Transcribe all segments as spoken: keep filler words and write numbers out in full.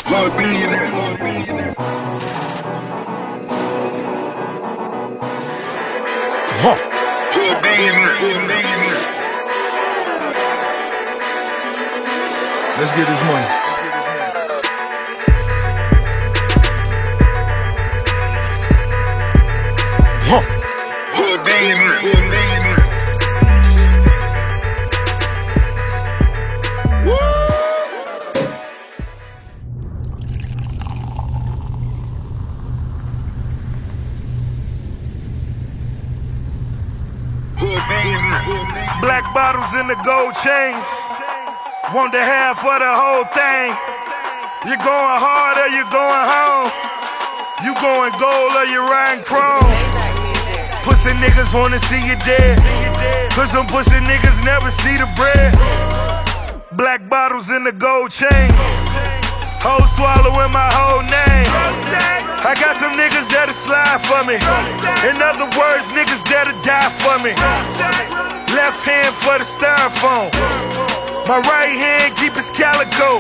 Hood billionaire. Huh. Hood billionaire. Let's get this money. Huh. Hood billionaire. Black bottles in the gold chains. Want the half for the whole thing. You going hard or you going home? You going gold or you riding chrome? Pussy niggas wanna see you dead, cause them pussy niggas never see the bread. Black bottles in the gold chains. Hoes swallowing my whole name. I got some niggas that'll slide for me. In other words, niggas that'll die for me. Left hand for the styrofoam. My right hand keep his calico.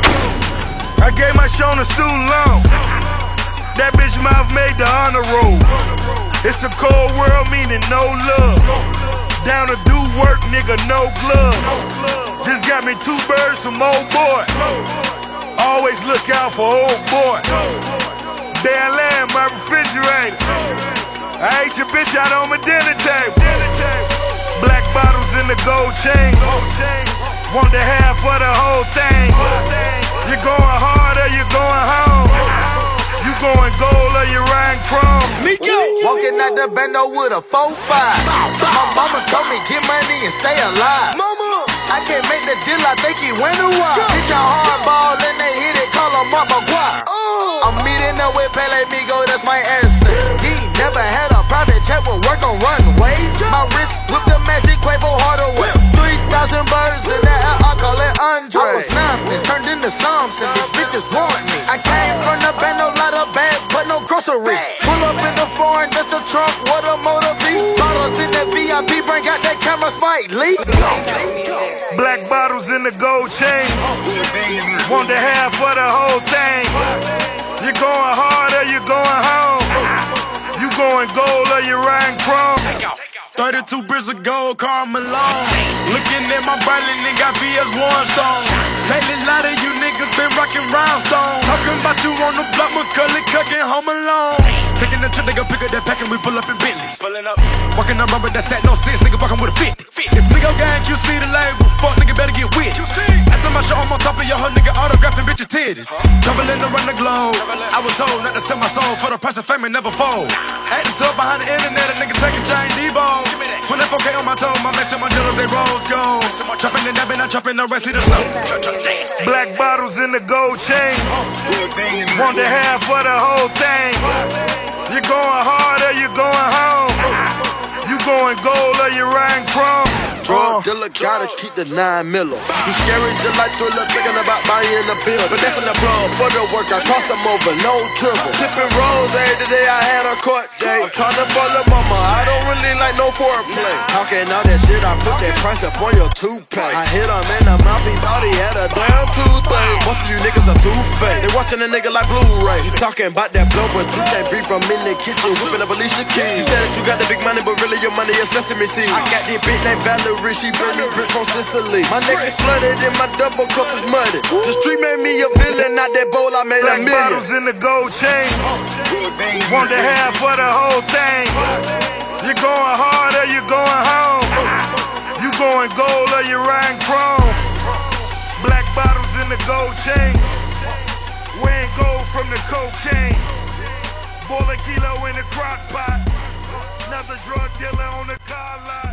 I gave my shoulder student loan. That bitch mouth made the honor roll. It's a cold world, meaning no love. Down to do work, nigga, no gloves. Just got me two birds from old boy. Always look out for old boy. Damn lamb, my refrigerator. I ate your bitch out on my dinner table. Black bottles in the gold chains. Want the half for the whole thing. You going hard or you going home? You going gold or you riding chrome? Miko walking out the bando with a four five. My mama told me get money and stay alive. Mama, I can't make the deal, I think he went a while. Hit your hardball and they hit it, call him Mark McGuire. I'm meeting up with Pele Migo, that's my answer. He never had a private jet with work on runways. My wrist with the magic Quavo Hardaway. three thousand birds in the air, I call it Andre. I was nothing, turned into something, these bitches want me. I came from the band, no lot of bags, but no groceries. Pull up in the foreign, that's the trunk, what a motor be. Bottles in the V I P, bring out that camera, Spike Lee. Black bottles in the gold chains. Want the half for the whole thing. You going hard or you going home? You going gold or you riding chrome? thirty-two bricks of gold, Karl Malone. Looking at my Bradley, nigga, got V S one stone. Lately, a lot of you niggas been rockin' rhinestones. Talking about you on the block, McCully cooking Home Alone. Taking the trip, nigga, pick up that pack and we pull up in Bentleys. Pullin' up, walking around with that set, no sense, nigga, walking with a fifty. It's nigga gang, Q C the label. Fuck, nigga, better get with. After my show, I'm on top of your hoe, nigga, autographing bitches' titties. Traveling around the globe, I was told not to sell my soul for the price of fame and never fold. Had to talk behind the internet, a nigga taking giant Debo. twenty-four K on my toe, my mess and my dealers, they rose gold. Chopping and dabbing, I'm chopping the rest of the snow. Black bottles in the gold chains. Want the half for the whole thing. You going hard or you going home? You going gold or you riding chrome? Drug dealer gotta keep the nine miller. You scary just like Thriller, thinking about buying a bill. But that's in the plug for the work, I cost them over, no dribble. Sipping rose every day, I had a court day. I'm trying to follow mama, I don't really like no foreplay. Talking all that shit, I put that price up on your toothpaste. I hit him in the mouth, he thought he had a damn toothache. Most of you niggas are two-faced, they watching a nigga like Blu-ray. You talking about that blow, but you can't be from in the kitchen, whipping up Alicia Keys. You said that you got the big money, but really your money is sesame seeds. I got this bitch named Valerie, she bring me bricks from Sicily. My neck is flooded and my double cup is muddy. The street made me a villain, out that bowl I made Black a million. bottles in the gold chains. Want the half for the whole thing. You going hard or you going home? You going gold or you riding chrome? Black bottles in the gold chains. Wearing gold from the cocaine. Boil a kilo in the crock pot. Another drug dealer on the car lot.